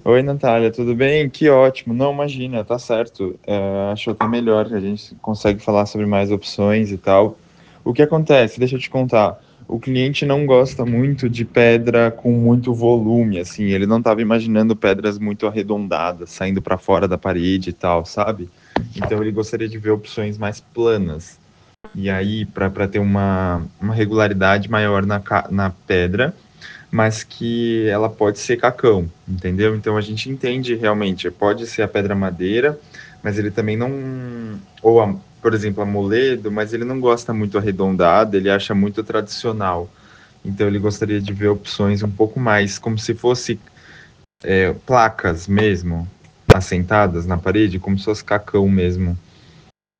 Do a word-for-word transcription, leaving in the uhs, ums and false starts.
Oi, Natália, tudo bem? Que ótimo. Não, imagina, tá certo. É, acho até melhor que a gente consegue falar sobre mais opções e tal. O que acontece? Deixa eu te contar. O cliente não gosta muito de pedra com muito volume, assim. Ele não estava imaginando pedras muito arredondadas, saindo para fora da parede e tal, sabe? Então ele gostaria de ver opções mais planas. E aí, para ter uma, uma regularidade maior na, ca- na pedra, mas que ela pode ser cacão, entendeu? Então a gente entende realmente, pode ser a pedra madeira, mas ele também não, ou a, por exemplo, a moledo, mas ele não gosta muito arredondada, ele acha muito tradicional. Então ele gostaria de ver opções um pouco mais como se fosse é, placas mesmo, assentadas na parede, como se fosse cacão mesmo.